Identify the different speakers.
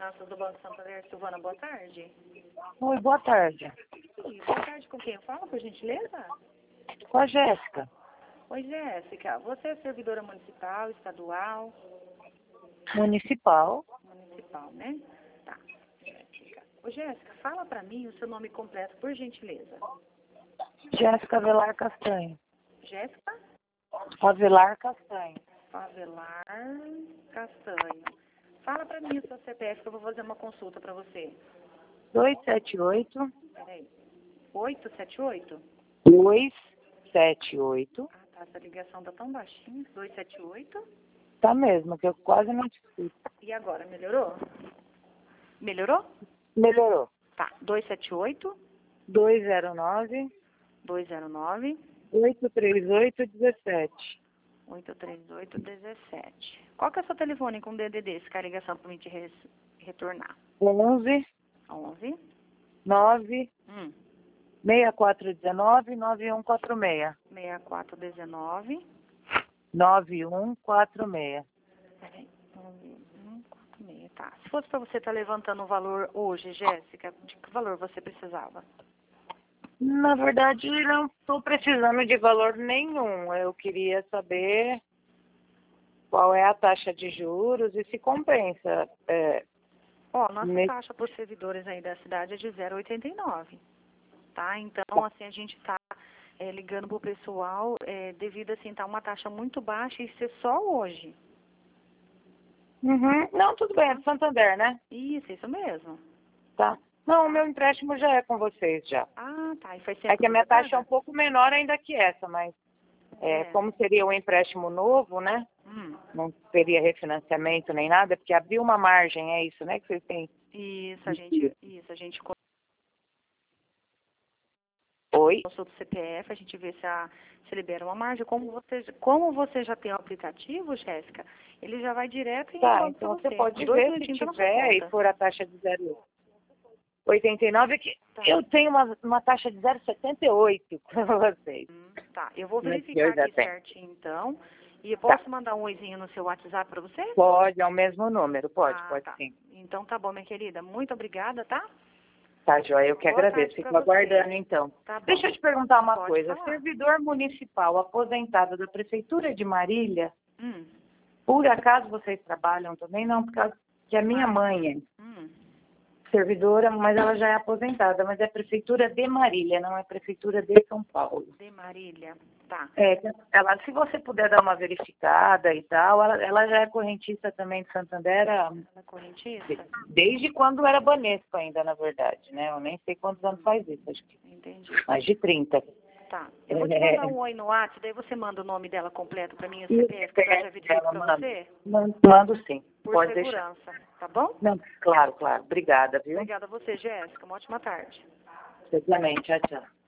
Speaker 1: Finanças do Banco Santander, Silvana, boa tarde.
Speaker 2: Oi, boa tarde.
Speaker 1: Oi, boa tarde, com quem eu falo, por gentileza?
Speaker 2: Com a Jéssica.
Speaker 1: Oi, Jéssica, você é servidora municipal, estadual?
Speaker 2: Municipal.
Speaker 1: Municipal, né? Tá, Jéssica. Ô, Jéssica, fala pra mim o seu nome completo, por gentileza.
Speaker 2: Jéssica Avelar Castanho.
Speaker 1: Jéssica?
Speaker 2: Avelar Castanho.
Speaker 1: Avelar Castanho. Fala pra mim o seu CPF que eu vou fazer uma consulta pra você.
Speaker 2: 278.
Speaker 1: Peraí. 878?
Speaker 2: 278.
Speaker 1: Ah, tá. Essa ligação tá tão baixinha. 278.
Speaker 2: Tá mesmo, que eu quase não te escuto.
Speaker 1: E agora, melhorou? Melhorou?
Speaker 2: Melhorou.
Speaker 1: Tá. 278,
Speaker 2: 209.
Speaker 1: 209,
Speaker 2: 83817.
Speaker 1: 83817. Qual que é o seu telefone com DDD? Se quer ligação pra mim te retornar.
Speaker 2: 11
Speaker 1: 11.
Speaker 2: 9
Speaker 1: Hum.
Speaker 2: 6419 9146.
Speaker 1: 6419.
Speaker 2: 9146.
Speaker 1: Peraí. 9146. Tá. Se fosse pra você estar levantando o valor hoje, Jéssica, de que valor você precisava?
Speaker 2: Na verdade, não estou precisando de valor nenhum. Eu queria saber qual é a taxa de juros e se compensa.
Speaker 1: Ó, nossa taxa por servidores aí da cidade é de 0,89, tá? Então, assim, a gente tá ligando pro pessoal devido, assim, tá uma taxa muito baixa e ser só hoje.
Speaker 2: Uhum. Não, tudo bem, é do Santander, né?
Speaker 1: Isso mesmo.
Speaker 2: Tá. Não, o meu empréstimo já é com vocês já.
Speaker 1: Ah, tá. E faz tempo
Speaker 2: É que a minha
Speaker 1: você
Speaker 2: taxa é
Speaker 1: paga?
Speaker 2: um pouco menor ainda que essa, mas como seria um empréstimo novo, né? Não teria refinanciamento nem nada, porque abriu uma margem, é isso, né? Que vocês têm.
Speaker 1: Isso, a gente
Speaker 2: Oi?
Speaker 1: consulta o CPF, a gente vê se libera uma margem. Como você já tem o aplicativo, Jéssica, ele já vai direto em
Speaker 2: Tá,
Speaker 1: banco pra
Speaker 2: então você pode
Speaker 1: 2
Speaker 2: ver se
Speaker 1: minutinhos tá na sua
Speaker 2: tiver e
Speaker 1: conta.
Speaker 2: for a taxa de 0,89, que
Speaker 1: Tá.
Speaker 2: eu tenho uma taxa de 0,78 com vocês.
Speaker 1: Tá, eu vou
Speaker 2: Mas
Speaker 1: verificar
Speaker 2: eu já
Speaker 1: aqui
Speaker 2: tenho.
Speaker 1: certinho, então. E eu posso mandar um oizinho no seu WhatsApp pra você?
Speaker 2: Pode, é o mesmo número, pode
Speaker 1: Tá.
Speaker 2: sim.
Speaker 1: Então tá bom, minha querida. Muito obrigada, tá?
Speaker 2: Tá, Joia, eu que
Speaker 1: Boa
Speaker 2: agradeço.
Speaker 1: tarde pra
Speaker 2: Fico aguardando,
Speaker 1: você.
Speaker 2: então.
Speaker 1: Tá bom.
Speaker 2: Deixa eu te perguntar uma
Speaker 1: Pode
Speaker 2: coisa.
Speaker 1: falar.
Speaker 2: Servidor municipal aposentado da Prefeitura de Marília,
Speaker 1: Hum.
Speaker 2: por acaso vocês trabalham também? Não, por causa que a minha mãe é servidora, mas ela já é aposentada, mas é Prefeitura de Marília, não é Prefeitura de São Paulo.
Speaker 1: De Marília. Tá.
Speaker 2: Ela, se você puder dar uma verificada e tal, ela já é correntista também de Santander,
Speaker 1: Ela é correntista?
Speaker 2: desde quando era Banespa ainda, na verdade, né? Eu nem sei quantos anos faz isso, acho que
Speaker 1: Entendi.
Speaker 2: mais de 30.
Speaker 1: Tá. Eu vou te mandar um oi no WhatsApp, daí você manda o nome dela completo pra mim, o CPF, que eu já verifico pra você?
Speaker 2: Mando sim.
Speaker 1: Por
Speaker 2: Pode
Speaker 1: segurança,
Speaker 2: deixar.
Speaker 1: tá bom?
Speaker 2: Não, claro. Obrigada, viu?
Speaker 1: Obrigada a você, Jéssica. Uma ótima tarde.
Speaker 2: Você também. Tchau, tchau.